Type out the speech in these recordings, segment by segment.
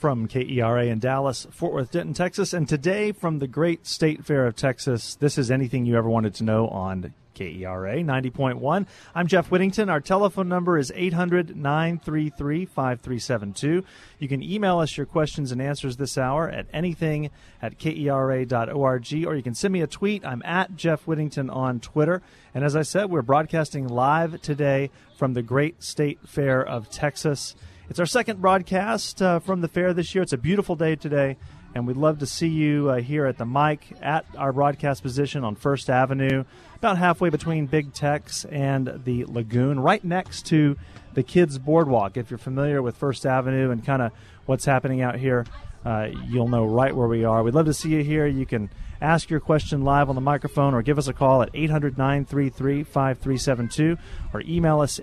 from KERA in Dallas, Fort Worth, Denton, Texas. And today from the Great State Fair of Texas, this is Anything You Ever Wanted to Know on KERA 90.1. I'm Jeff Whittington. Our telephone number is 800-933-5372. You can email us your questions and answers this hour at anything@kera.org, or you can send me a tweet. I'm at Jeff Whittington on Twitter. And as I said, we're broadcasting live today from the Great State Fair of Texas. It's our second broadcast from the fair this year. It's a beautiful day today, and we'd love to see you here at the mic at our broadcast position on First Avenue, about halfway between Big Tex and the Lagoon, right next to the Kids Boardwalk. If you're familiar with First Avenue and kind of what's happening out here, you'll know right where we are. We'd love to see you here. You can ask your question live on the microphone or give us a call at 800-933-5372 or email us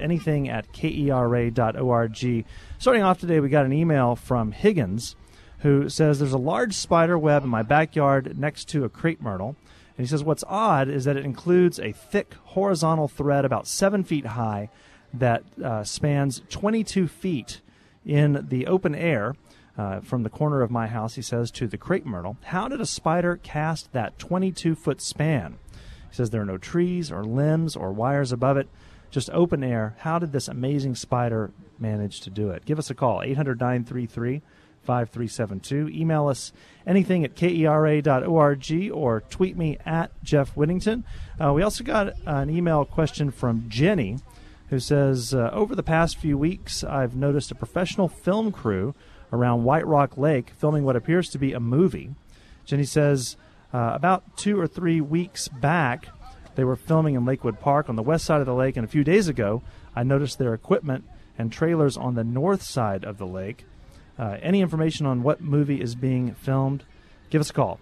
anything@kera.org. Starting off today, we got an email from Higgins who says, there's a large spider web in my backyard next to a crepe myrtle. And he says, what's odd is that it includes a thick horizontal thread about 7 feet high that spans 22 feet in the open air from the corner of my house, he says, to the crepe myrtle. How did a spider cast that 22-foot span? He says there are no trees or limbs or wires above it, just open air. How did this amazing spider manage to do it? Give us a call, 800-933-5372. Email us anything@kera.org or tweet me at Jeff Whittington. We also got an email question from Jenny who says, over the past few weeks, I've noticed a professional film crew around White Rock Lake filming what appears to be a movie. Jenny says, about 2 or 3 weeks back, they were filming in Lakewood Park on the west side of the lake, and a few days ago, I noticed their equipment and trailers on the north side of the lake. Any information on what movie is being filmed, give us a call,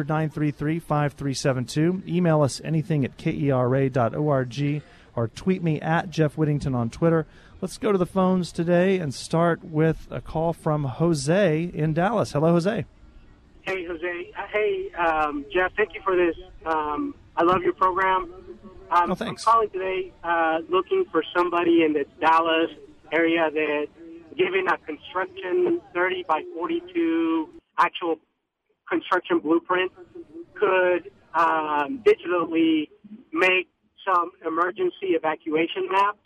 800-933-5372. Email us anything@kera.org or tweet me at Jeff Whittington on Twitter. Let's go to the phones today and start with a call from Jose in Dallas. Hello, Jose. Hey, Jose. Hey, Jeff, thank you for this. I love your program. Thanks. I'm calling today looking for somebody in the Dallas area that, given a construction 30 by 42 actual construction blueprint, could digitally make some emergency evacuation maps.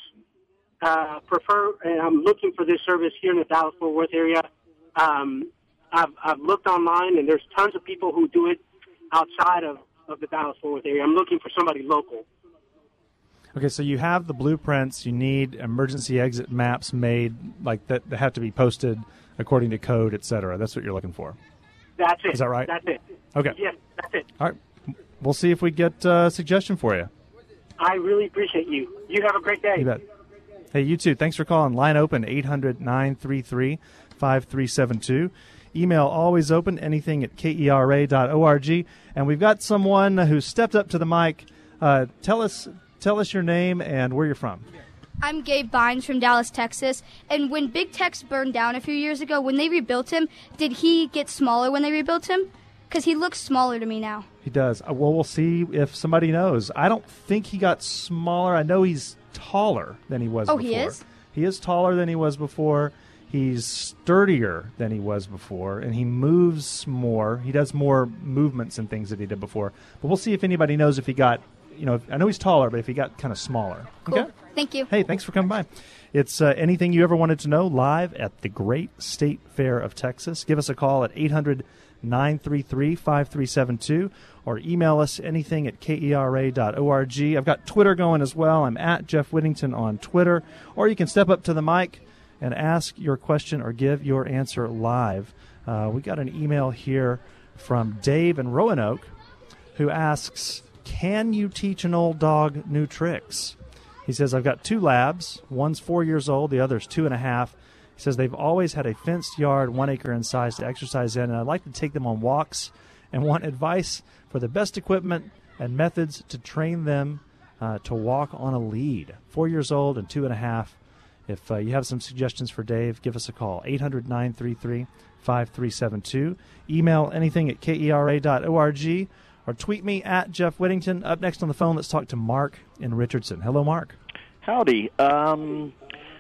And I'm looking for this service here in the Dallas-Fort Worth area. I've looked online, and there's tons of people who do it outside of the Dallas-Fort Worth area. I'm looking for somebody local. Okay, so you have the blueprints. You need emergency exit maps made like that have to be posted according to code, et cetera. That's what you're looking for. That's it. Is that right? That's it. Okay. Yes, that's it. All right. We'll see if we get a suggestion for you. I really appreciate you. You have a great day. You bet. Hey, you too. Thanks for calling. Line open, 800-933-5372. Email always open, anything@kera.org. And we've got someone who stepped up to the mic. Tell us your name and where you're from. I'm Gabe Bynes from Dallas, Texas. And when Big Tex burned down a few years ago, when they rebuilt him, did he get smaller when they rebuilt him? Because he looks smaller to me now. He does. Well, we'll see if somebody knows. I don't think he got smaller. I know he's taller than he was before. Oh, he is? He is taller than he was before. He's sturdier than he was before, and he moves more. He does more movements and things that he did before. But we'll see if anybody knows if he got, I know he's taller, but if he got kind of smaller. Cool. Okay? Thank you. Hey, thanks for coming by. It's Anything You Ever Wanted to Know live at the Great State Fair of Texas. Give us a call at 800-933-5372 or email us anything@kera.org. I've got Twitter going as well. I'm at Jeff Whittington on Twitter. Or you can step up to the mic and ask your question or give your answer live. We got an email here from Dave in Roanoke who asks, can you teach an old dog new tricks? He says, I've got 2 labs. One's 4 years old. The other's 2.5. He says they've always had a fenced yard, 1 acre in size, to exercise in, and I'd like to take them on walks and want advice for the best equipment and methods to train them to walk on a lead. 4 years old and 2.5. If you have some suggestions for Dave, give us a call, 800-933-5372. Email anything@kera.org or tweet me at Jeff Whittington. Up next on the phone, let's talk to Mark in Richardson. Hello, Mark. Howdy.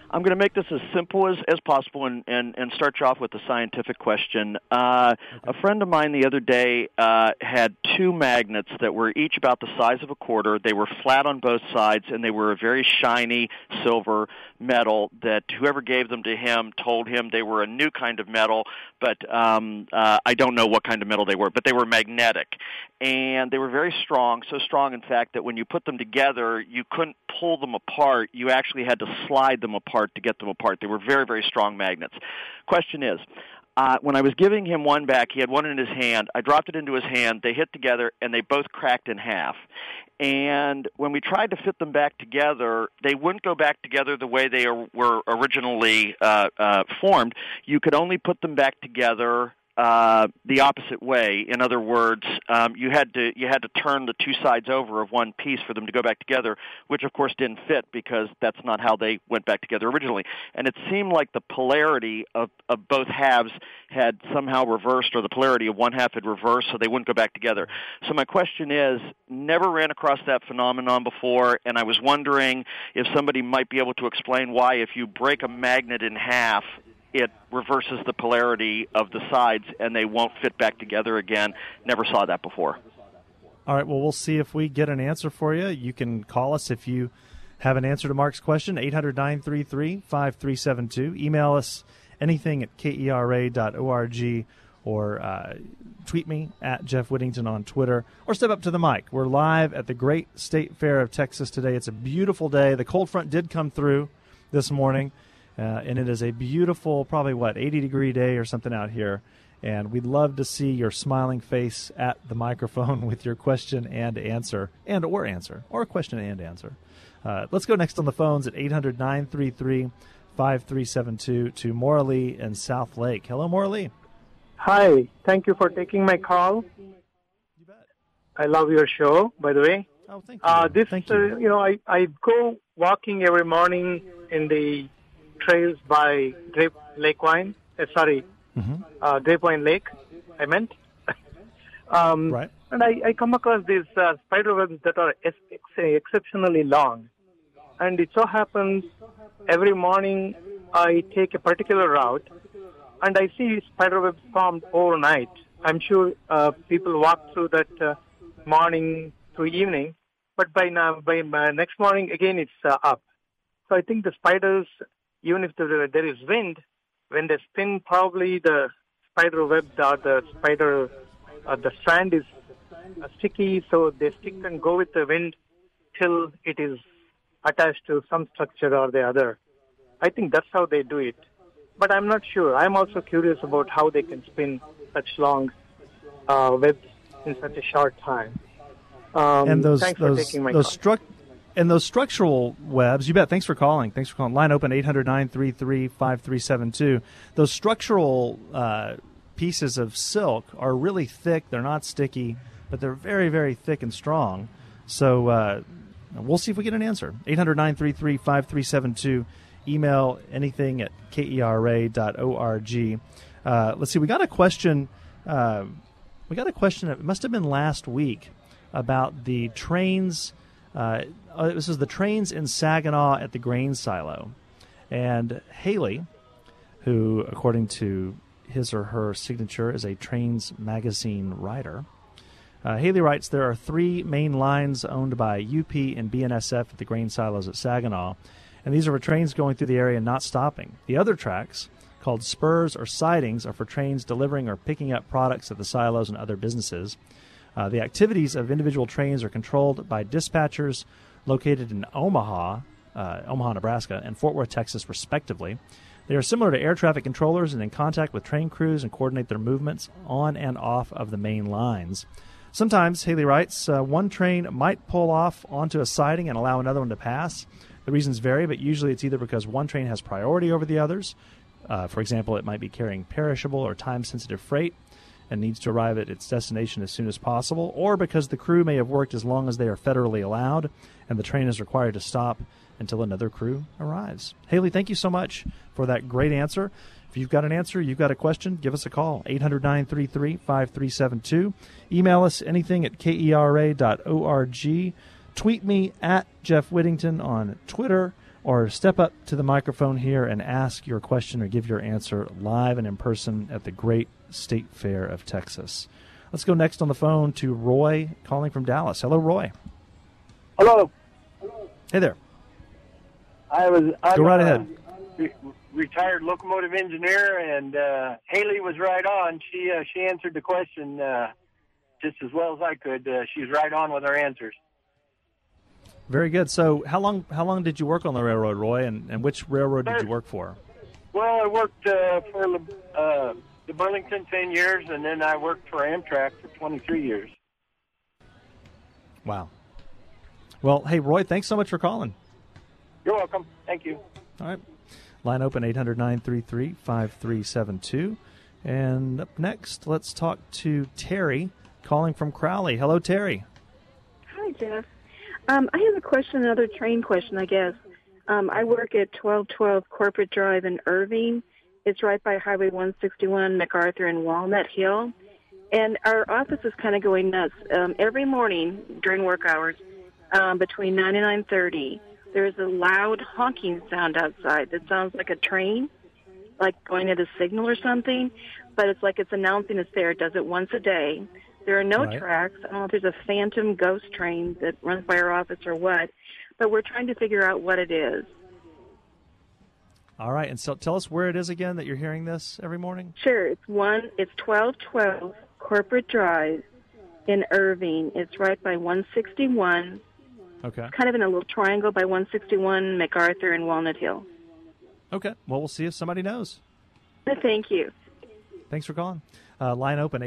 I'm going to make this as simple as possible and start you off with a scientific question. A friend of mine the other day had two magnets that were each about the size of a quarter. They were flat on both sides, and they were a very shiny silver metal that whoever gave them to him told him they were a new kind of metal, but I don't know what kind of metal they were, but they were magnetic. And they were very strong, so strong, in fact, that when you put them together, you couldn't pull them apart. You actually had to slide them apart to get them apart. They were very, very strong magnets. Question is, when I was giving him one back, he had one in his hand. I dropped it into his hand. They hit together, and they both cracked in half. And when we tried to fit them back together, they wouldn't go back together the way they were originally formed. You could only put them back together the opposite way. In other words, you had to turn the two sides over of one piece for them to go back together, which of course didn't fit because that's not how they went back together originally. And it seemed like the polarity of both halves had somehow reversed, or the polarity of one half had reversed, so they wouldn't go back together. So my question is, never ran across that phenomenon before, and I was wondering if somebody might be able to explain why, if you break a magnet in half, it reverses the polarity of the sides and they won't fit back together again. Never saw that before. All right, well, we'll see if we get an answer for you. You can call us if you have an answer to Mark's question, 800-933-5372. Email us anything at kera.org, or tweet me at Jeff Whittington on Twitter, or step up to the mic. We're live at the Great State Fair of Texas today. It's a beautiful day. The cold front did come through this morning. And it is a beautiful, probably, 80-degree day or something out here. And we'd love to see your smiling face at the microphone with your question and answer, or question and answer. Let's go next on the phones at 800-933-5372 to Maura Lee in South Lake. Hello, Maura Lee. Hi. Thank you for taking my call. You bet. I love your show, by the way. Oh, thank you. Thank you. I go walking every morning in the trails by Grapevine Lake, I meant. Right. And I come across these spider webs that are exceptionally long. And it so happens every morning I take a particular route, and I see spider webs formed overnight. I'm sure people walk through that morning to evening, but by next morning, again, it's up. So I think the spiders, even if there is wind, when they spin, probably the spider web or the spider, the strand is sticky, so they stick and go with the wind till it is attached to some structure or the other. I think that's how they do it. But I'm not sure. I'm also curious about how they can spin such long webs in such a short time. And thanks for taking my call. And those structural webs, you bet. Thanks for calling. Line open, 800-933-5372. Those structural pieces of silk are really thick. They're not sticky, but they're very, very thick and strong. So we'll see if we get an answer. 800-933-5372. Email anything at kera.org. Let's see. We got a question. It must have been last week about the trains. This is the trains in Saginaw at the grain silo. And Haley, who, according to his or her signature, is a Trains magazine writer, Haley writes, there are 3 main lines owned by UP and BNSF at the grain silos at Saginaw, and these are for trains going through the area and not stopping. The other tracks, called spurs or sidings, are for trains delivering or picking up products at the silos and other businesses. The activities of individual trains are controlled by dispatchers located in Omaha, Nebraska, and Fort Worth, Texas, respectively. They are similar to air traffic controllers and in contact with train crews and coordinate their movements on and off of the main lines. Sometimes, Haley writes, one train might pull off onto a siding and allow another one to pass. The reasons vary, but usually it's either because one train has priority over the others. For example, it might be carrying perishable or time-sensitive freight and needs to arrive at its destination as soon as possible, or because the crew may have worked as long as they are federally allowed and the train is required to stop until another crew arrives. Haley, thank you so much for that great answer. If you've got an answer, you've got a question, give us a call, 800-933-5372. Email us anything at kera.org. Tweet me at Jeff Whittington on Twitter, or step up to the microphone here and ask your question or give your answer live and in person at the Great State Fair of Texas. Let's go next on the phone to Roy calling from Dallas. Hello, Roy. Hello. Hey there. I'm go right ahead. Retired locomotive engineer, and Haley was right on. She answered the question just as well as I could. She's right on with her answers. Very good. So how long did you work on the railroad, Roy, and which railroad did you work for? Well, I worked for the Burlington 10 years, and then I worked for Amtrak for 23 years. Wow. Well, hey, Roy, thanks so much for calling. You're welcome. Thank you. All right. Line open, 800-933-5372. And up next, let's talk to Terry calling from Crowley. Hello, Terry. Hi, Jeff. I have a question, another train question, I guess. I work at 1212 Corporate Drive in Irving. It's right by Highway 161, MacArthur, and Walnut Hill. And our office is kind of going nuts. Every morning during work hours, between 9 and 9:30, there's a loud honking sound outside that sounds like a train, like going at a signal or something. But it's like it's announcing it's there. It does it once a day. There are no tracks. I don't know if there's a phantom ghost train that runs by our office or what, but we're trying to figure out what it is. All right, and so tell us where it is again that you're hearing this every morning. Sure, it's 1212 Corporate Drive in Irving. It's right by 161. Okay. It's kind of in a little triangle by 161, MacArthur, and Walnut Hill. Okay, well, we'll see if somebody knows. Thank you. Thanks for calling. Line open,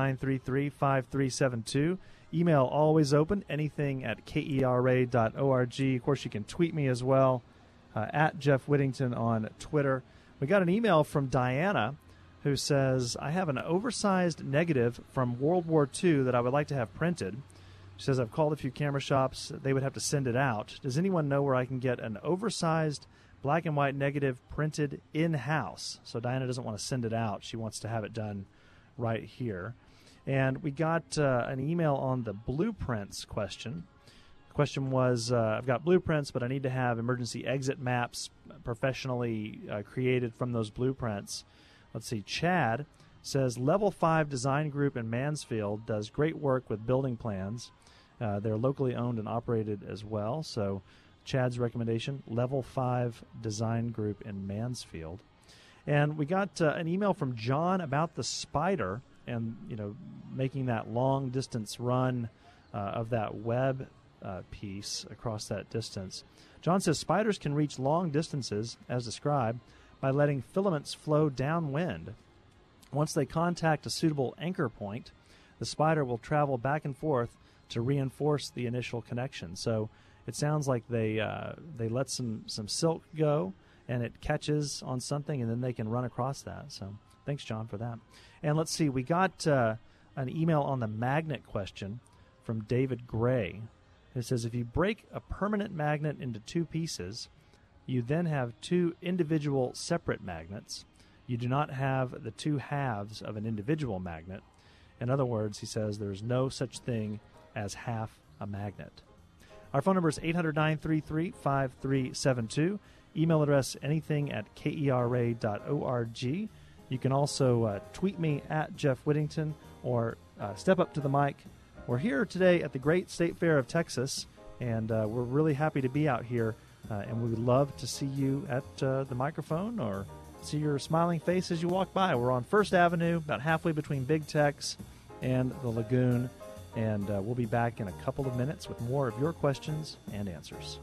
800-933-5372. Email always open, anything at kera.org. Of course, you can tweet me as well, at Jeff Whittington on Twitter. We got an email from Diana who says, I have an oversized negative from World War II that I would like to have printed. She says, I've called a few camera shops. They would have to send it out. Does anyone know where I can get an oversized black and white negative printed in-house? So Diana doesn't want to send it out. She wants to have it done right here. And we got an email on the blueprints question. The question was, I've got blueprints, but I need to have emergency exit maps professionally created from those blueprints. Let's see. Chad says, Level 5 Design Group in Mansfield does great work with building plans. They're locally owned and operated as well. So Chad's recommendation, Level 5 Design Group in Mansfield. And we got an email from John about the Spider and, making that long distance run of that web piece across that distance. John says spiders can reach long distances, as described, by letting filaments flow downwind. Once they contact a suitable anchor point, the spider will travel back and forth to reinforce the initial connection. So it sounds like they let some silk go, and it catches on something, and then they can run across that. So thanks, John, for that. And let's see, we got an email on the magnet question from David Gray. It says, if you break a permanent magnet into two pieces, you then have two individual separate magnets. You do not have the two halves of an individual magnet. In other words, he says there's no such thing as half a magnet. Our phone number is 800-933-5372. Email address anything at kera.org. You can also tweet me at Jeff Whittington or step up to the mic. We're here today at the Great State Fair of Texas, and we're really happy to be out here, and we would love to see you at the microphone or see your smiling face as you walk by. We're on First Avenue, about halfway between Big Tex and the Lagoon, and we'll be back in a couple of minutes with more of your questions and answers.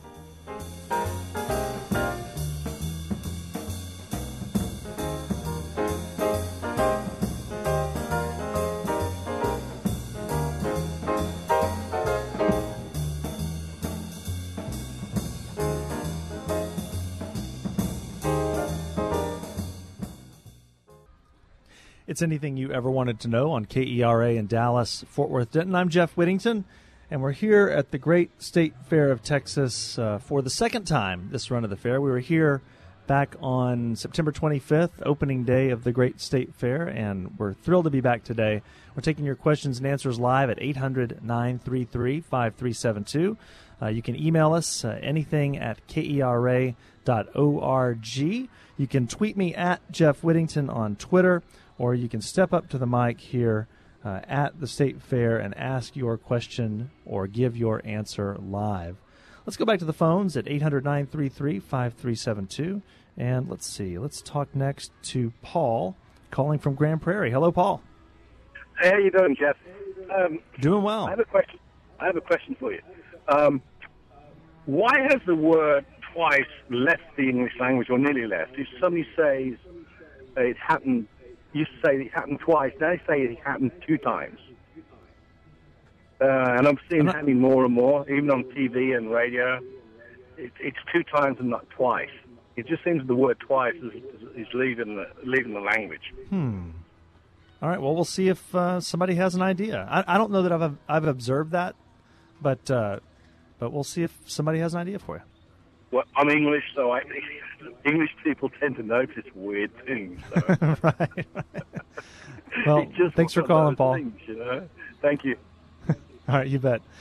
It's Anything You Ever Wanted to Know on KERA in Dallas, Fort Worth, Denton. I'm Jeff Whittington, and we're here at the Great State Fair of Texas for the second time this run of the fair. We were here back on September 25th, opening day of the Great State Fair, and we're thrilled to be back today. We're taking your questions and answers live at 800-933-5372. You can email us anything at kera.org. You can tweet me at Jeff Whittington on Twitter, or you can step up to the mic here at the State Fair and ask your question or give your answer live. Let's go back to the phones at 800-933-5372. And let's see. Let's talk next to Paul calling from Grand Prairie. Hello, Paul. Hey, how you doing, Jeff? Doing well. I have a question for you. Why has the word twice left the English language, or nearly left? If somebody says it happened, you say it happened twice. Now they say it happened 2 times. And I'm seeing it happening more and more, even on TV and radio. It's 2 times and not twice. It just seems the word twice is leaving the language. All right. Well, we'll see if somebody has an idea. I don't know that I've observed that, but we'll see if somebody has an idea for you. Well, I'm English, so English people tend to notice weird things. So. Right. Well, thanks for calling, Paul. Things, Thank you. All right, you bet.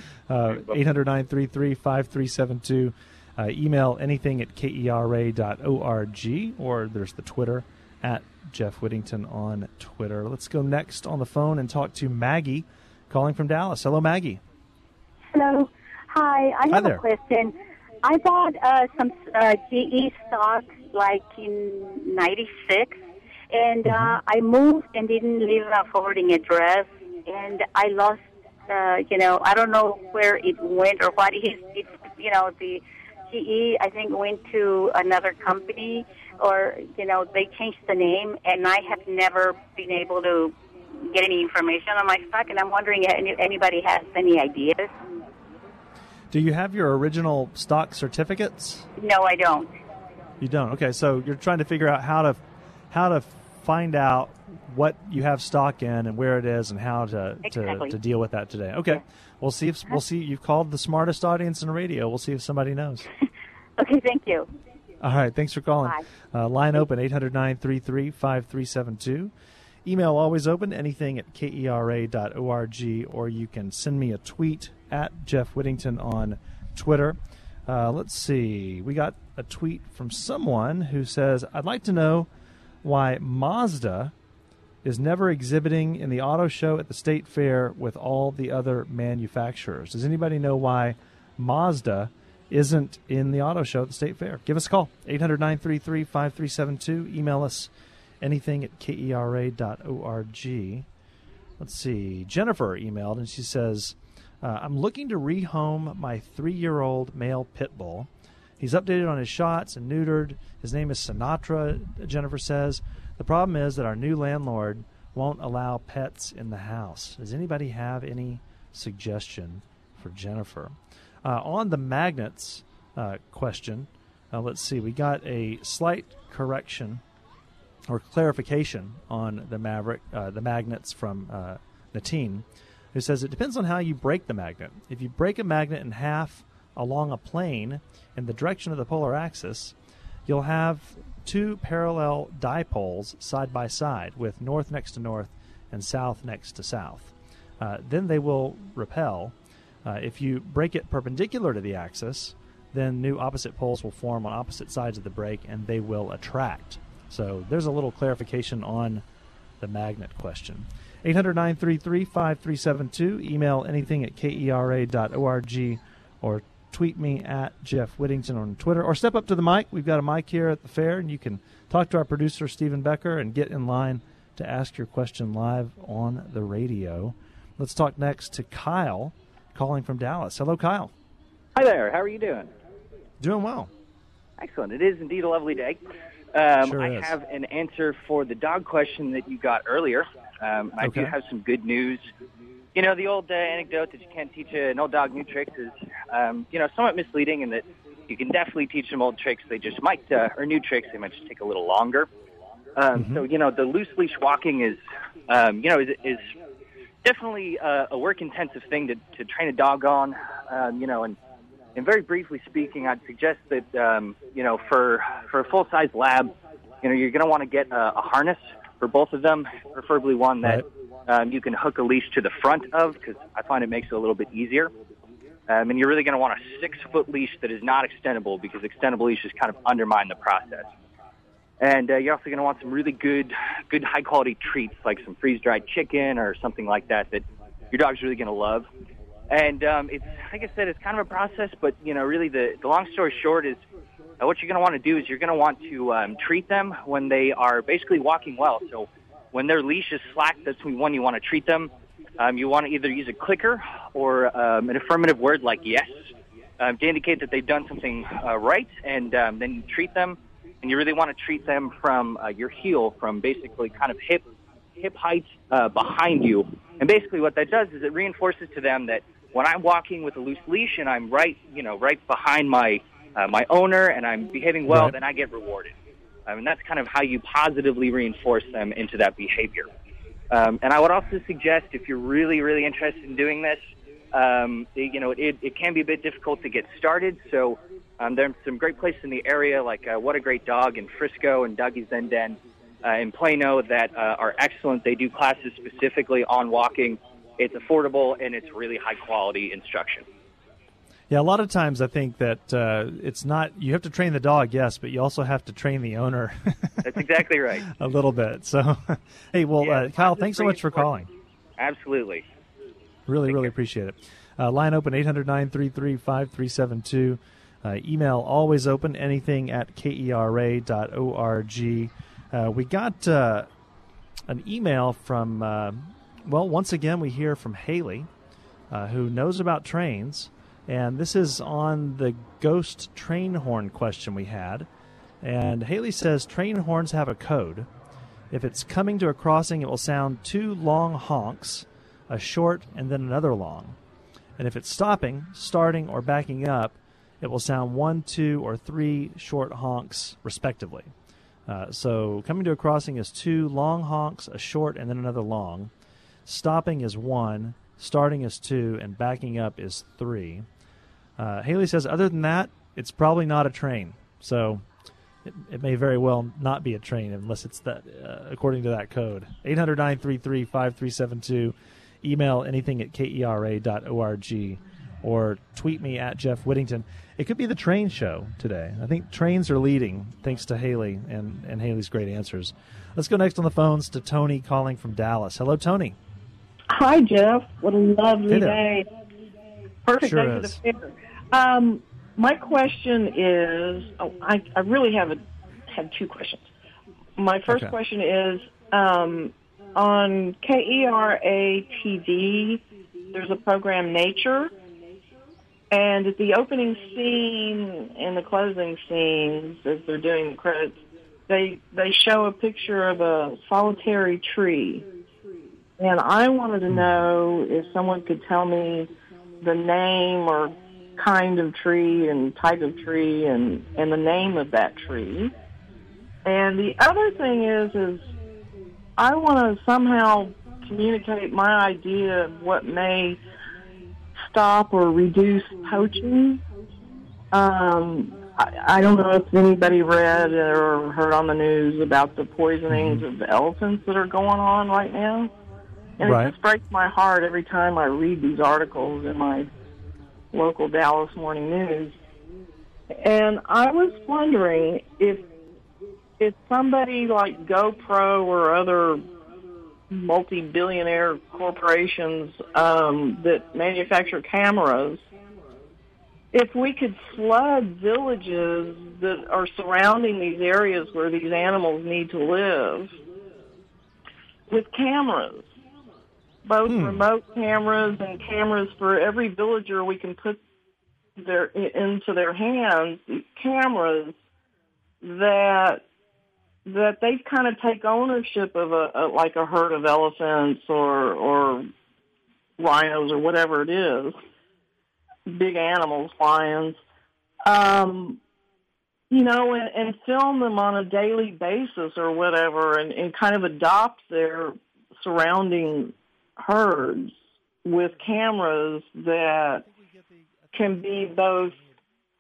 800-933-5372. Email anything at kera.org, or there's the Twitter at Jeff Whittington on Twitter. Let's go next on the phone and talk to Maggie calling from Dallas. Hello, Maggie. Hello. Hi. I have a question. I bought some GE stock like in 96, and I moved and didn't leave a forwarding address, and I lost, I don't know where it went or what. The GE, I think, went to another company, or, they changed the name, and I have never been able to get any information on my stock, and I'm wondering if anybody has any ideas. Do you have your original stock certificates? No, I don't. You don't? Okay, so you're trying to figure out how to find out what you have stock in and where it is and how to deal with that today. Okay, we'll see. You've called the smartest audience in radio. We'll see if somebody knows. Okay, thank you. All right, thanks for calling. Bye. Line open, 800-933-5372. Email always open, anything at kera.org, or you can send me a tweet at Jeff Whittington on Twitter. Let's see. We got a tweet from someone who says, I'd like to know why Mazda is never exhibiting in the auto show at the State Fair with all the other manufacturers. Does anybody know why Mazda isn't in the auto show at the State Fair? Give us a call, 800-933-5372. Email us anything at kera.org. Let's see. Jennifer emailed, and she says, I'm looking to rehome my 3-year-old male pit bull. He's updated on his shots and neutered. His name is Sinatra, Jennifer says. The problem is that our new landlord won't allow pets in the house. Does anybody have any suggestion for Jennifer? On the magnets question, let's see. We got a slight correction or clarification on the magnets from Natine, who says it depends on how you break the magnet. If you break a magnet in half along a plane in the direction of the polar axis, you'll have 2 parallel dipoles side by side with north next to north and south next to south. Then they will repel. If you break it perpendicular to the axis, then new opposite poles will form on opposite sides of the break and they will attract. So there's a little clarification on the magnet question. 800-933-5372. Email anything at kera.org, or tweet me at Jeff Whittington on Twitter, or step up to the mic. We've got a mic here at the fair, and you can talk to our producer, Stephen Becker, and get in line to ask your question live on the radio. Let's talk next to Kyle calling from Dallas. Hello, Kyle. Hi there. How are you doing? Doing well. Excellent. It is indeed a lovely day. Sure I have an answer for the dog question that you got earlier. I do have some good news. You know, the old anecdote that you can't teach an old dog new tricks is, somewhat misleading, in that you can definitely teach them old tricks. They just might, or new tricks, they might just take a little longer. So, the loose leash walking is definitely a work-intensive thing to train a dog on, and And very briefly speaking, I'd suggest that, for a full-size lab, you're going to want to get a harness for both of them, preferably one that you can hook a leash to the front of, because I find it makes it a little bit easier. And you're really going to want a 6-foot leash that is not extendable, because extendable leashes kind of undermine the process. And you're also going to want some really good high-quality treats, like some freeze-dried chicken or something like that your dog's really going to love. And it's, like I said, it's kind of a process, but, really the long story short is what you're going to want to do is you're going to want to treat them when they are basically walking well. So when their leash is slack, that's when you want to treat them. You want to either use a clicker or an affirmative word like yes to indicate that they've done something right, and then you treat them. And you really want to treat them from your heel, from basically kind of hip height behind you. And basically what that does is it reinforces to them that when I'm walking with a loose leash and I'm right behind my owner and I'm behaving well, then I get rewarded. And that's kind of how you positively reinforce them into that behavior. And I would also suggest, if you're really, really interested in doing this, it can be a bit difficult to get started. So there's some great places in the area, like What a Great Dog in Frisco and Dougie's Zen Den in Plano that are excellent. They do classes specifically on walking. It's affordable, and it's really high-quality instruction. Yeah, a lot of times I think that it's not – you have to train the dog, yes, but you also have to train the owner. That's exactly right. A little bit. So, hey, well, Kyle, thanks so much for calling. Absolutely. Really appreciate it. Line open, 800-933-5372. Email always open, anything at kera.org. We got an email from, once again, we hear from Haley, who knows about trains. And this is on the ghost train horn question we had. And Haley says train horns have a code. If it's coming to a crossing, it will sound 2 long honks, a short, and then another long. And if it's stopping, starting, or backing up, it will sound 1, 2, or 3 short honks, respectively. So coming to a crossing is 2 long honks, a short, and then another long. Stopping is 1, starting is 2, and backing up is 3. Haley says, other than that, it's probably not a train. So it may very well not be a train unless it's that, according to that code. 800-933-5372. Email anything at kera.org or tweet me at Jeff Whittington. It could be the train show today. I think trains are leading, thanks to Haley and Haley's great answers. Let's go next on the phones to Tony calling from Dallas. Hello, Tony. Hi, Jeff. What a lovely day. Perfect sure day for the fair. My question is, I really have 2 questions. My first question is, on KERA TV, there's a program, Nature, and at the opening scene and the closing scenes, as they're doing the credits, they show a picture of a solitary tree. And I wanted to know if someone could tell me the name or kind of tree and type of tree and the name of that tree. And the other thing is I want to somehow communicate my idea of what may stop or reduce poaching. I don't know if anybody read or heard on the news about the poisonings of the elephants that are going on right now. And it just breaks my heart every time I read these articles in my local Dallas Morning News. And I was wondering if somebody like GoPro or other multi-billionaire corporations that manufacture cameras, if we could flood villages that are surrounding these areas where these animals need to live with cameras, both remote cameras and cameras for every villager we can put into their hands, cameras that they kind of take ownership of like a herd of elephants or rhinos or whatever it is, big animals, lions, and film them on a daily basis or whatever, and kind of adopt their surrounding herds with cameras that can be both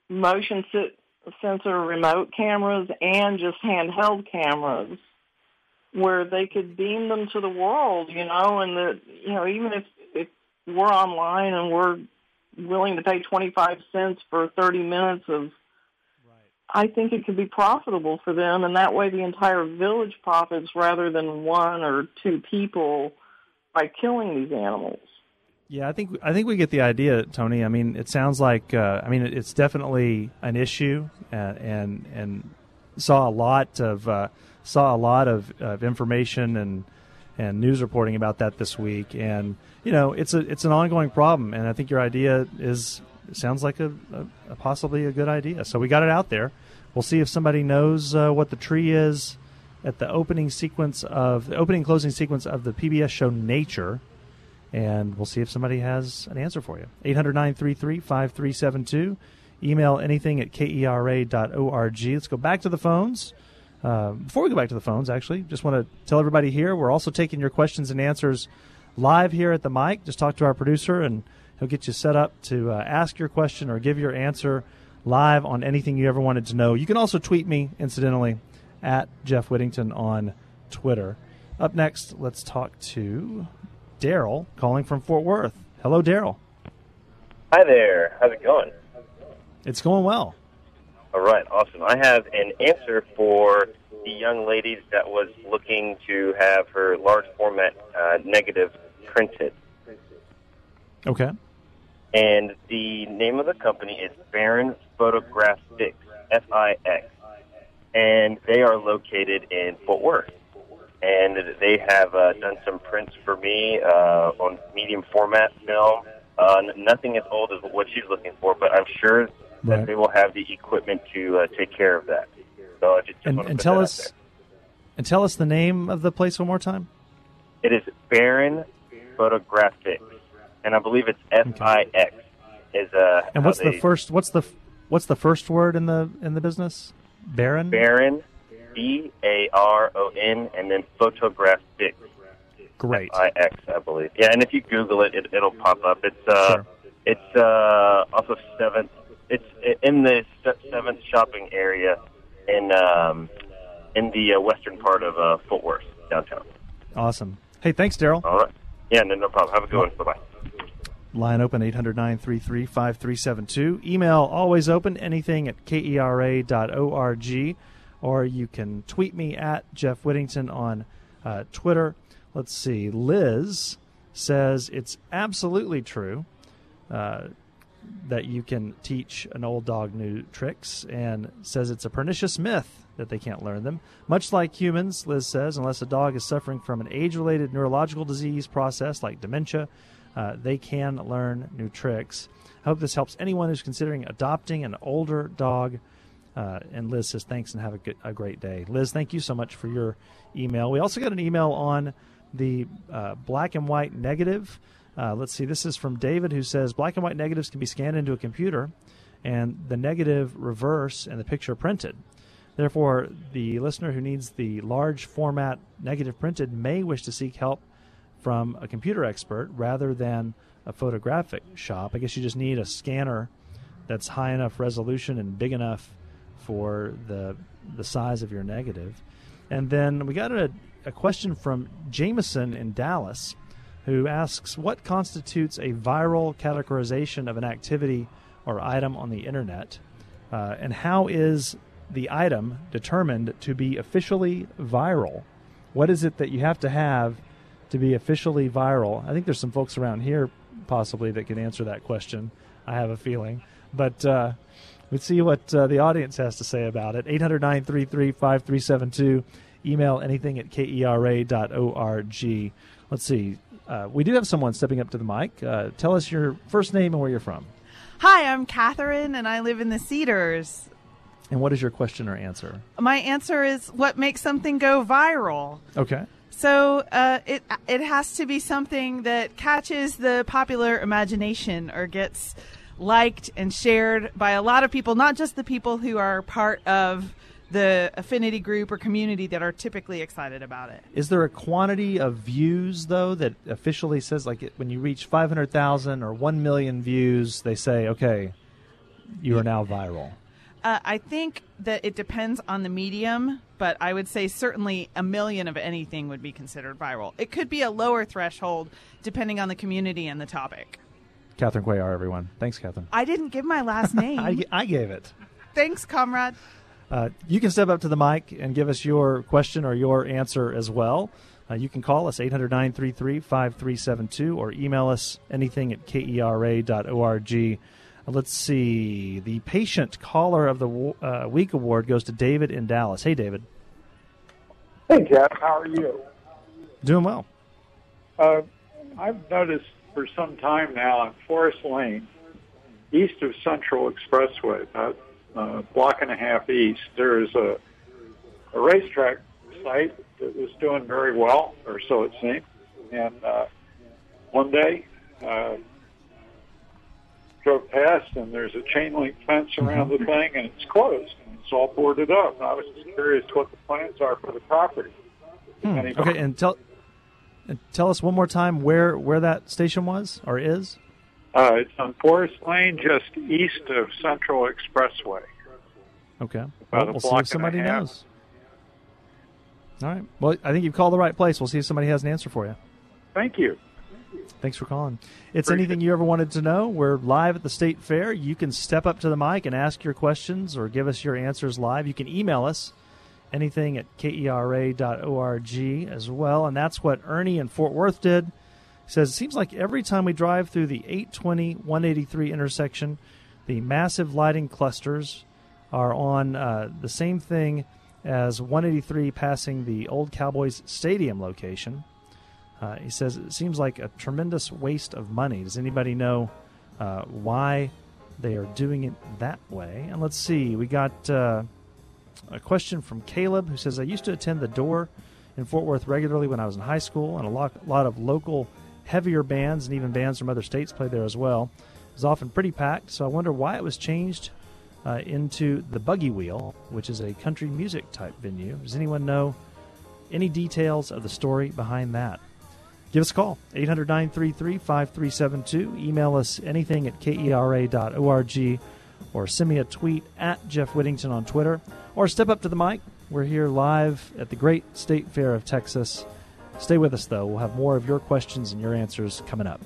motion sensor remote cameras and just handheld cameras where they could beam them to the world, and that, even if we're online and we're willing to pay 25 cents for 30 minutes of, I think it could be profitable for them, and that way the entire village profits rather than one or two people by killing these animals. Yeah, I think we get the idea, Tony. I mean, it sounds like it's definitely an issue, and saw a lot of information and news reporting about that this week, and it's an ongoing problem, and I think your idea sounds like a possibly a good idea. So we got it out there. We'll see if somebody knows what the tree is at the opening and closing sequence of the PBS show Nature. And we'll see if somebody has an answer for you. 800-933-5372. Email anything at kera.org. Let's go back to the phones. Before we go back to the phones, actually, just want to tell everybody here, we're also taking your questions and answers live here at the mic. Just talk to our producer, and he'll get you set up to ask your question or give your answer live on anything you ever wanted to know. You can also tweet me, incidentally, at Jeff Whittington on Twitter. Up next, let's talk to Daryl calling from Fort Worth. Hello, Daryl. Hi there. How's it going? It's going well. All right, awesome. I have an answer for the young lady that was looking to have her large format negative printed. Okay. And the name of the company is Baron Photographics, F-I-X. And they are located in Fort Worth. And they have done some prints for me on medium format film. Nothing as old as what she's looking for, but I'm sure that they will have the equipment to take care of that. So I just want to put tell that us out there. And tell us the name of the place one more time. It is Baron Photographics, and I believe it's F-I-X. And what's the first? What's the first word in the business? Baron. Baron. B-A-R-O-N, and then Photographics. Great. F-I-X, I believe. Yeah, and if you Google it, it'll pop up. It's also 7th. It's in the 7th shopping area in the western part of Fort Worth, downtown. Awesome. Hey, thanks, Daryl. All right. Yeah, no problem. Have a good one. Bye-bye. Line open, 800-933-5372. Email always open, anything at kera.org. Or you can tweet me at Jeff Whittington on Twitter. Let's see. Liz says it's absolutely true that you can teach an old dog new tricks, and says it's a pernicious myth that they can't learn them. Much like humans, Liz says, unless a dog is suffering from an age-related neurological disease process like dementia, they can learn new tricks. I hope this helps anyone who's considering adopting an older dog. And Liz says, thanks and have a great day. Liz, thank you so much for your email. We also got an email on the black and white negative. Let's see. This is from David, who says, black and white negatives can be scanned into a computer and the negative reverse and the picture printed. Therefore, the listener who needs the large format negative printed may wish to seek help from a computer expert rather than a photographic shop. I guess you just need a scanner that's high enough resolution and big enough for the size of your negative. And then we got a question from Jameson in Dallas, who asks, what constitutes a viral categorization of an activity or item on the internet, and how is the item determined to be officially viral? What is it that you have to be officially viral? I think there's some folks around here possibly that can answer that question, I have a feeling. But let's see what the audience has to say about it. 800-933-5372. Email anything at kera.org. Let's see. We do have someone stepping up to the mic. Tell us your first name and where you're from. Hi, I'm Catherine, and I live in the Cedars. And what is your question or answer? My answer is, what makes something go viral? Okay. So it has to be something that catches the popular imagination or gets liked and shared by a lot of people, not just the people who are part of the affinity group or community that are typically excited about it. Is there a quantity of views, though, that officially says, like, when you reach 500,000 or 1 million views, they say, okay, you are now viral? I think that it depends on the medium, but I would say certainly 1 million of anything would be considered viral. It could be a lower threshold depending on the community and the topic. Catherine Cuellar, everyone. Thanks, Catherine. I didn't give my last name. I gave it. Thanks, comrade. You can step up to the mic and give us your question or your answer as well. You can call us 800-933-5372 or email us anything at kera.org. Let's see. The Patient Caller of the Week Award goes to David in Dallas. Hey, David. Hey, Jeff. How are you? Doing well. I've noticed for some time now on Forest Lane, east of Central Expressway, about a block and a half east, there is a racetrack site that was doing very well, or so it seemed. And one day, drove past, and there's a chain link fence around the thing, and it's closed, and it's all boarded up. And I was just curious what the plans are for the property. Okay, and tell us one more time where that station was or is. It's on Forest Lane, just east of Central Expressway. Okay, we'll see if somebody knows. All right. Well, I think you've called the right place. We'll see if somebody has an answer for you. Thank you. Thanks for calling. It's anything you ever wanted to know. We're live at the State Fair. You can step up to the mic and ask your questions or give us your answers live. You can email us anything at kera.org as well. And that's what Ernie in Fort Worth did. He says, it seems like every time we drive through the 820-183 intersection, the massive lighting clusters are on the same thing as 183 passing the old Cowboys Stadium location. He says it seems like a tremendous waste of money. Does anybody know why they are doing it that way? And let's see. We got a question from Caleb who says, I used to attend the Door in Fort Worth regularly when I was in high school, and a lot of local heavier bands and even bands from other states played there as well. It was often pretty packed, so I wonder why it was changed into the Buggy Wheel, which is a country music type venue. Does anyone know any details of the story behind that? Give us a call, 800-933-5372. Email us anything at kera.org or send me a tweet at Jeff Whittington on Twitter or step up to the mic. We're here live at the Great State Fair of Texas. Stay with us, though. We'll have more of your questions and your answers coming up.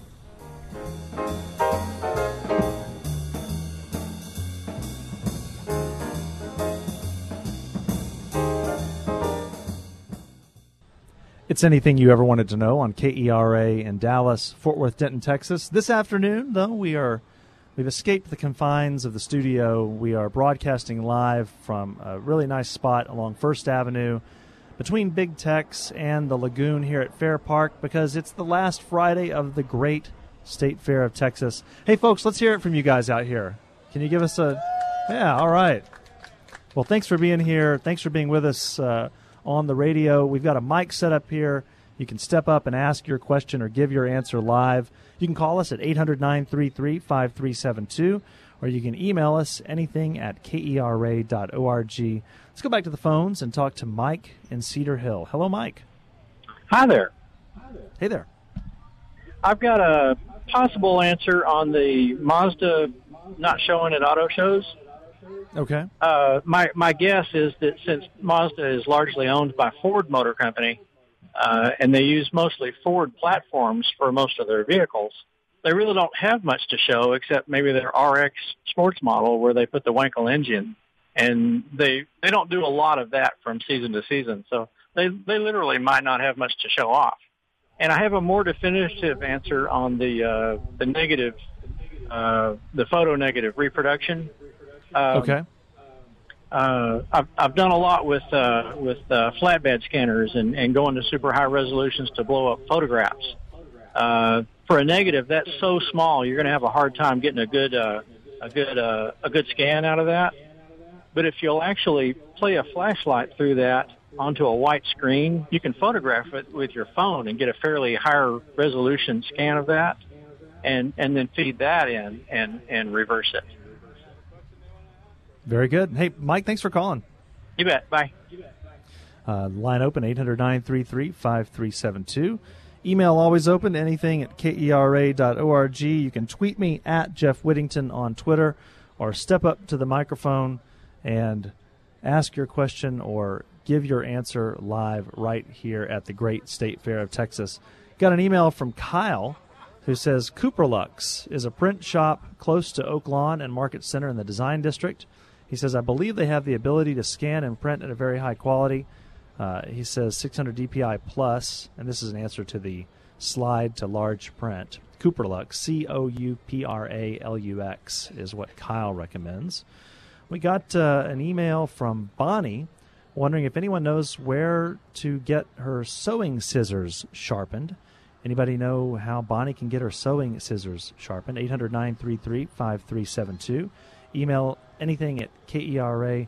It's anything you ever wanted to know on KERA in Dallas, Fort Worth, Denton, Texas. This afternoon, though, we've escaped the confines of the studio. We are broadcasting live from a really nice spot along First Avenue between Big Tex and the Lagoon here at Fair Park because it's the last Friday of the Great State Fair of Texas. Hey, folks, let's hear it from you guys out here. Can you give us a... Yeah, all right. Well, thanks for being here. Thanks for being with us on the radio. We've got a mic set up here. You can step up and ask your question or give your answer live. You can call us at 800-933-5372, or you can email us anything at kera.org. Let's go back to the phones and talk to Mike in Cedar Hill. Hello, Mike. Hi there. Hey there. I've got a possible answer on the Mazda not showing at auto shows. Okay. My guess is that since Mazda is largely owned by Ford Motor Company, and they use mostly Ford platforms for most of their vehicles, they really don't have much to show except maybe their RX sports model where they put the Wankel engine. And they don't do a lot of that from season to season, so they literally might not have much to show off. And I have a more definitive answer on the negative, the photo negative reproduction. Okay. I've done a lot with flatbed scanners and going to super high resolutions to blow up photographs. For a negative, that's so small you're going to have a hard time getting a good scan out of that. But if you'll actually play a flashlight through that onto a white screen, you can photograph it with your phone and get a fairly higher resolution scan of that, and then feed that in and reverse it. Very good. Hey, Mike, thanks for calling. You bet. Bye. Line open, 800-933-5372. Email always open, anything at kera.org. You can tweet me at Jeff Whittington on Twitter, or step up to the microphone and ask your question or give your answer live right here at the Great State Fair of Texas. Got an email from Kyle who says, Cooperlux is a print shop close to Oak Lawn and Market Center in the Design District. He says, I believe they have the ability to scan and print at a very high quality. He says 600 DPI plus, and this is an answer to the slide to large print. Cooperlux, Coupralux is what Kyle recommends. We got an email from Bonnie wondering if anyone knows where to get her sewing scissors sharpened. Anybody know how Bonnie can get her sewing scissors sharpened? 800-933-5372. Email anything at kera.org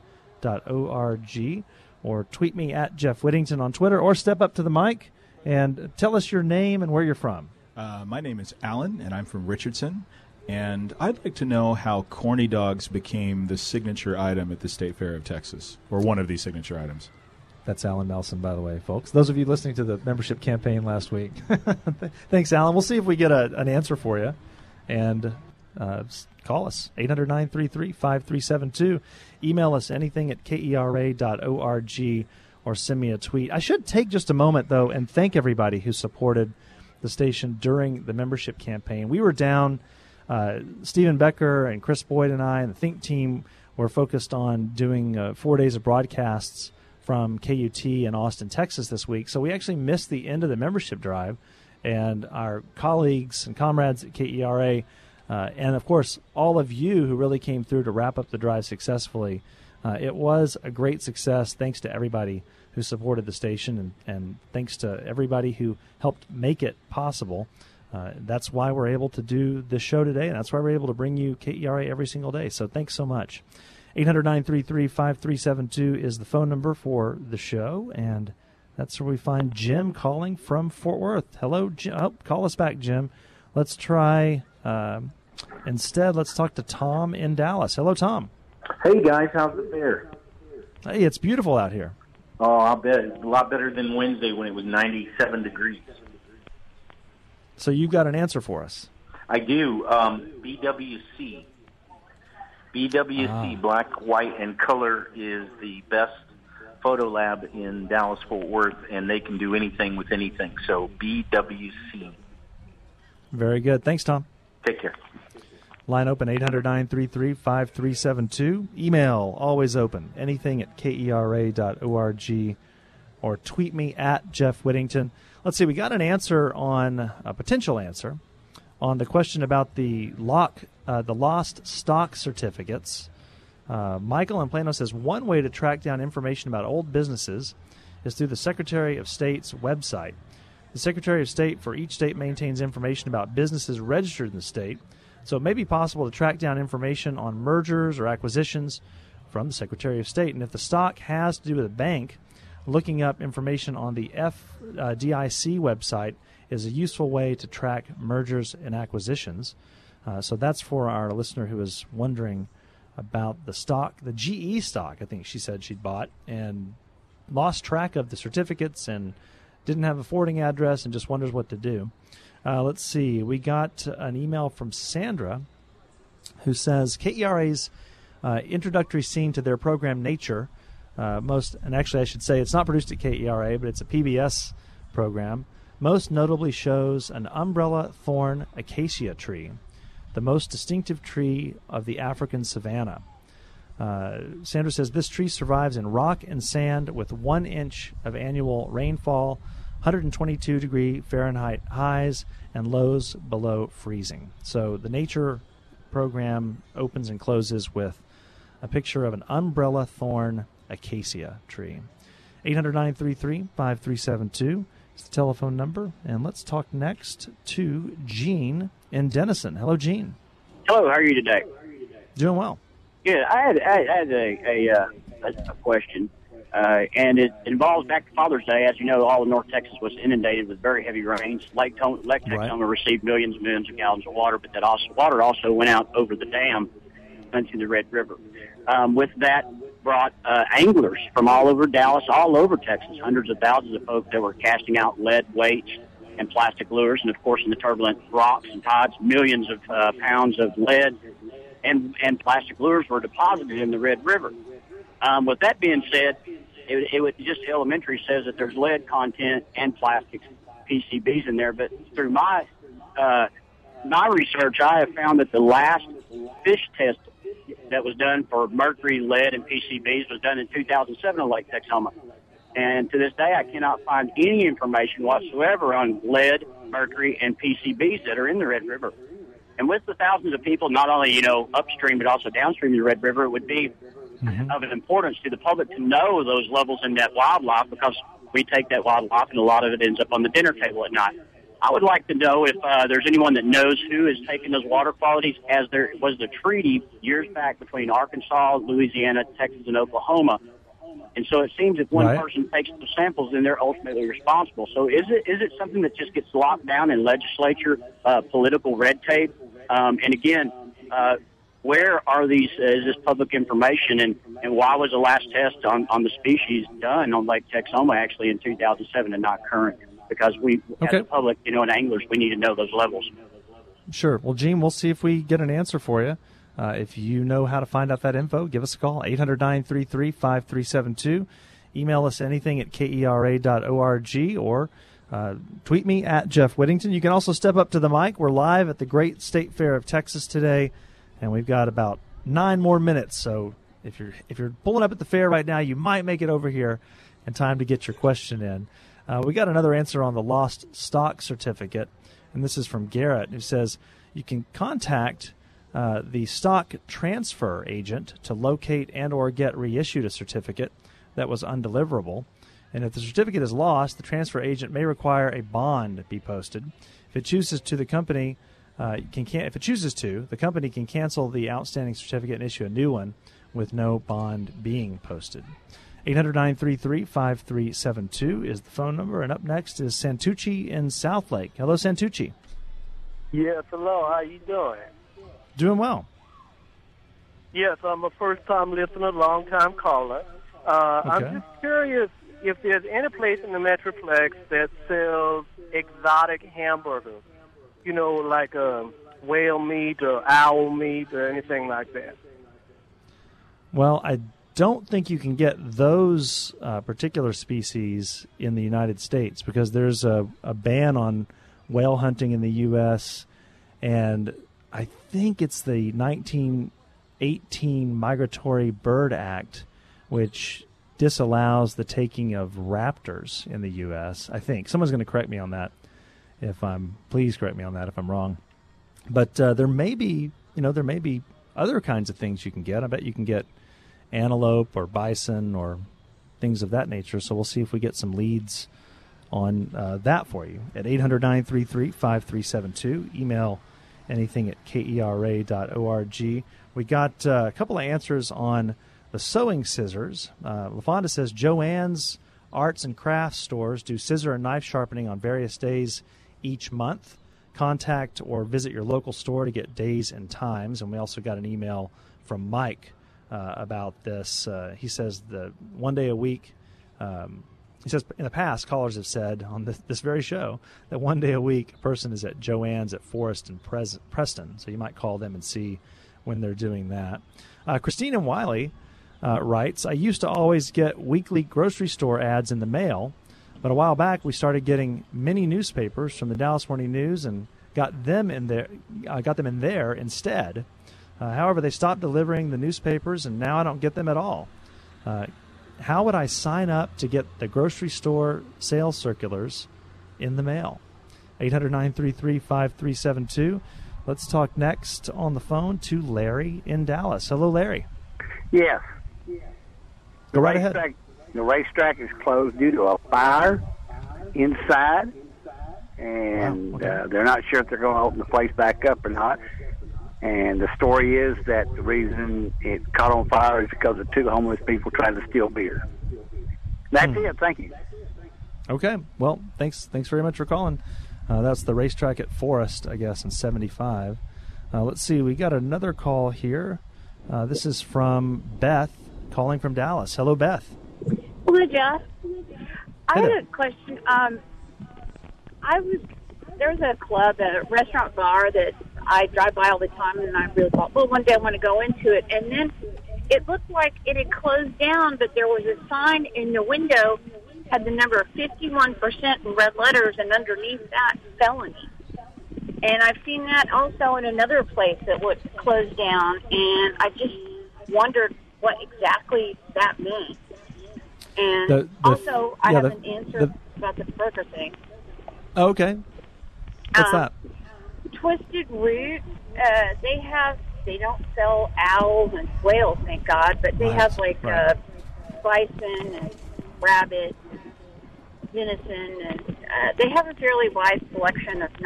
or tweet me at Jeff Whittington on Twitter, or step up to the mic and tell us your name and where you're from. My name is Alan, and I'm from Richardson. And I'd like to know how corny dogs became the signature item at the State Fair of Texas, or one of these signature items. That's Alan Nelson, by the way, folks. Those of you listening to the membership campaign last week. Thanks, Alan. We'll see if we get an answer for you. And call us, 800-933-5372. Email us anything at kera.org or send me a tweet. I should take just a moment, though, and thank everybody who supported the station during the membership campaign. We were down, Stephen Becker and Chris Boyd and I and the Think Team were focused on doing 4 days of broadcasts from KUT in Austin, Texas this week. So we actually missed the end of the membership drive, and our colleagues and comrades at KERA and, of course, all of you who really came through to wrap up the drive successfully. It was a great success, thanks to everybody who supported the station, and thanks to everybody who helped make it possible. That's why we're able to do this show today, and that's why we're able to bring you KERA every single day. So thanks so much. 800-933-5372 is the phone number for the show, and that's where we find Jim calling from Fort Worth. Hello, Jim. Oh, call us back, Jim. Let's try, instead, let's talk to Tom in Dallas. Hello, Tom. Hey, guys. How's the fair? Hey, it's beautiful out here. Oh, I'll bet. It's a lot better than Wednesday when it was 97 degrees. So you've got an answer for us. I do. BWC. BWC, black, white, and color, is the best photo lab in Dallas-Fort Worth, and they can do anything with anything. So BWC. Very good. Thanks, Tom. Take care. Line open, 800-933-5372. Email, always open. Anything at kera.org, or tweet me at Jeff Whittington. Let's see, we got an answer on, a potential answer, on the question about the lost stock certificates. Michael in Plano says, one way to track down information about old businesses is through the Secretary of State's website. The Secretary of State for each state maintains information about businesses registered in the state, so it may be possible to track down information on mergers or acquisitions from the Secretary of State. And if the stock has to do with a bank, looking up information on the FDIC website is a useful way to track mergers and acquisitions. So that's for our listener who is wondering about the stock, the GE stock, I think she said she'd bought, and lost track of the certificates and didn't have a forwarding address and just wonders what to do. Let's see. We got an email from Sandra who says, KERA's introductory scene to their program Nature, and actually I should say it's not produced at KERA, but it's a PBS program, most notably shows an umbrella thorn acacia tree, the most distinctive tree of the African savanna. Sandra says this tree survives in rock and sand with 1 inch of annual rainfall, 122-degree Fahrenheit highs, and lows below freezing. So the Nature program opens and closes with a picture of an umbrella thorn acacia tree. 800-933-5372 is the telephone number. And let's talk next to Gene in Denison. Hello, Gene. Hello, how are you today? Doing well. Yeah, I had a question, and it involves back to Father's Day. As you know, all of North Texas was inundated with very heavy rains. Lake Texoma received millions and millions of gallons of water, but that water also went out over the dam into the Red River. With that brought anglers from all over Dallas, all over Texas, hundreds of thousands of folks that were casting out lead weights and plastic lures, and of course in the turbulent rocks and tides, millions of pounds of lead and plastic lures were deposited in the Red River. With that being said, it would just elementary says that there's lead content and plastics, PCBs in there. But through my research, I have found that the last fish test that was done for mercury, lead, and PCBs was done in 2007 on Lake Texoma. And to this day, I cannot find any information whatsoever on lead, mercury, and PCBs that are in the Red River. And with the thousands of people, not only, upstream, but also downstream of the Red River, it would be of an importance to the public to know those levels in that wildlife, because we take that wildlife and a lot of it ends up on the dinner table at night. I would like to know if there's anyone that knows who is taking those water qualities, as there was the treaty years back between Arkansas, Louisiana, Texas, and Oklahoma. And so it seems if one person takes the samples, then they're ultimately responsible. So is it something that just gets locked down in legislature, political red tape? And again, where are these? Is this public information? And why was the last test on the species done on Lake Texoma actually in 2007 and not current? Because we, as the public, and anglers, we need to know those levels. Sure. Well, Gene, we'll see if we get an answer for you. If you know how to find out that info, give us a call, 800-933-5372. Email us anything at kera.org or tweet me at Jeff Whittington. You can also step up to the mic. We're live at the Great State Fair of Texas today, and we've got about 9 more minutes. So if you're pulling up at the fair right now, you might make it over here in time to get your question in. We got another answer on the lost stock certificate, and this is from Garrett, who says you can contact the stock transfer agent to locate and or get reissued a certificate that was undeliverable. And if the certificate is lost, the transfer agent may require a bond be posted. If it chooses to, the company can cancel the outstanding certificate and issue a new one with no bond being posted. 800-933-5372 is the phone number. And up next is Santucci in Southlake. Hello, Santucci. Yes, hello. How you doing? Doing well. Yes, I'm a first-time listener, long-time caller. I'm just curious if there's any place in the Metroplex that sells exotic hamburgers, like whale meat or owl meat or anything like that. Well, I don't think you can get those particular species in the United States because there's a ban on whale hunting in the U.S., and I think it's the 1918 Migratory Bird Act, which disallows the taking of raptors in the U.S. I think someone's going to correct me on that. Please correct me on that if I'm wrong. But there may be other kinds of things you can get. I bet you can get antelope or bison or things of that nature. So we'll see if we get some leads on that for you at 800-933-5372. Email anything at kera.org. We got a couple of answers on the sewing scissors. LaFonda says Joann's Arts and Crafts stores do scissor and knife sharpening on various days each month. Contact or visit your local store to get days and times. And we also got an email from Mike about this. He says the one day a week. He says in the past, callers have said on this very show that one day a week a person is at Joann's at Forest and Preston. So you might call them and see when they're doing that. Christine and Wiley writes, I used to always get weekly grocery store ads in the mail, but a while back we started getting mini newspapers from the Dallas Morning News and got them in there instead. However, they stopped delivering the newspapers, and now I don't get them at all. How would I sign up to get the grocery store sales circulars in the mail? 800-933-5372. Let's talk next on the phone to Larry in Dallas. Hello, Larry. Yes. Go right ahead. The racetrack is closed due to a fire inside, and they're not sure if they're going to open the place back up or not. And the story is that the reason it caught on fire is because of 2 homeless people trying to steal beer. That's it. Thank you. Okay. Well, thanks very much for calling. That's the racetrack at Forest, I guess, in 75. Let's see. We got another call here. This is from Beth calling from Dallas. Hello, Beth. Hello, Jeff. I had a question. There's a club, a restaurant bar that I drive by all the time, and I really thought, well, one day I want to go into it. And then it looked like it had closed down, but there was a sign in the window, had the number 51% in red letters, and underneath that, felony. And I've seen that also in another place that would close down, and I just wondered what exactly that meant. And also, I have an answer about the burger thing. Oh, okay. What's that? Twisted Root, they don't sell owls and whales, thank God, but they have bison and rabbit and venison, and they have a fairly wide selection of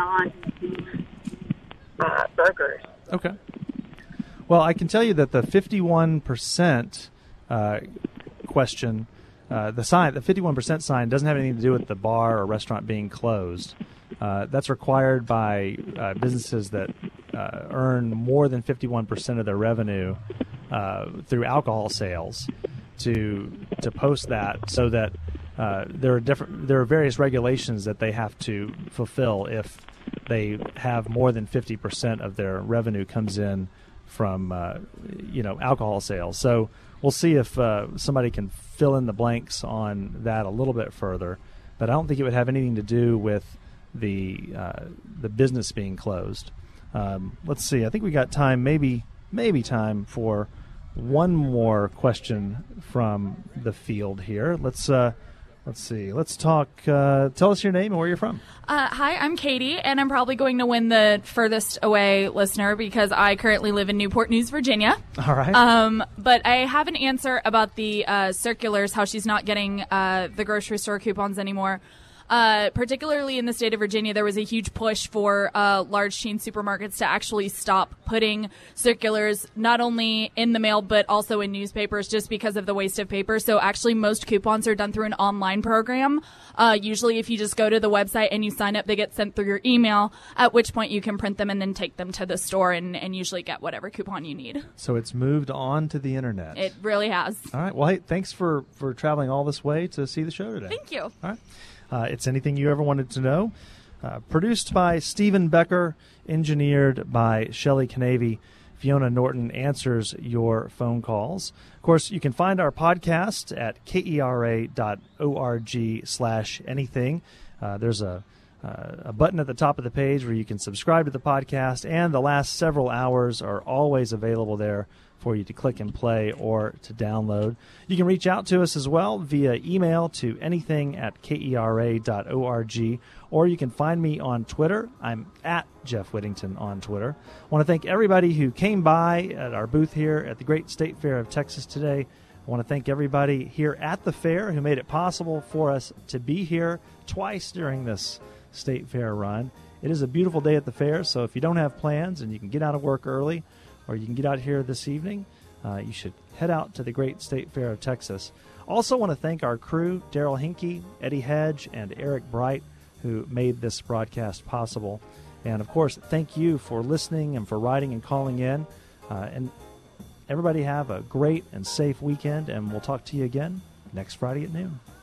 burgers. Okay. Well, I can tell you that the 51% question, the 51% sign doesn't have anything to do with the bar or restaurant being closed. That's required by businesses that earn more than 51% of their revenue through alcohol sales to post that, so that there are various regulations that they have to fulfill if they have more than 50% of their revenue comes in from alcohol sales. So we'll see if somebody can fill in the blanks on that a little bit further, but I don't think it would have anything to do with the business being closed. Let's see. I think we got time, maybe time for one more question from the field here. Let's see. Let's talk. Tell us your name and where you're from. Hi, I'm Katie, and I'm probably going to win the furthest away listener because I currently live in Newport News, Virginia. All right. But I have an answer about the circulars, how she's not getting the grocery store coupons anymore. Particularly in the state of Virginia, there was a huge push for large chain supermarkets to actually stop putting circulars not only in the mail but also in newspapers just because of the waste of paper. So actually most coupons are done through an online program. Usually if you just go to the website and you sign up, they get sent through your email, at which point you can print them and then take them to the store and usually get whatever coupon you need. So it's moved on to the internet. It really has. All right. Well, hey, thanks for traveling all this way to see the show today. Thank you. All right. It's Anything You Ever Wanted to Know. Produced by Stephen Becker, engineered by Shelley Canavy. Fiona Norton answers your phone calls. Of course, you can find our podcast at kera.org/anything. There's a button at the top of the page where you can subscribe to the podcast, and the last several hours are always available there for you to click and play or to download. You can reach out to us as well via email to anything@kera.org, or you can find me on Twitter. I'm at Jeff Whittington on Twitter. I want to thank everybody who came by at our booth here at the Great State Fair of Texas today. I want to thank everybody here at the fair who made it possible for us to be here twice during this State Fair run. It is a beautiful day at the fair, so if you don't have plans and you can get out of work early, or you can get out here this evening, you should head out to the Great State Fair of Texas. Also want to thank our crew, Daryl Hinkie, Eddie Hedge, and Eric Bright, who made this broadcast possible. And, of course, thank you for listening and for writing and calling in. And everybody have a great and safe weekend, and we'll talk to you again next Friday at noon.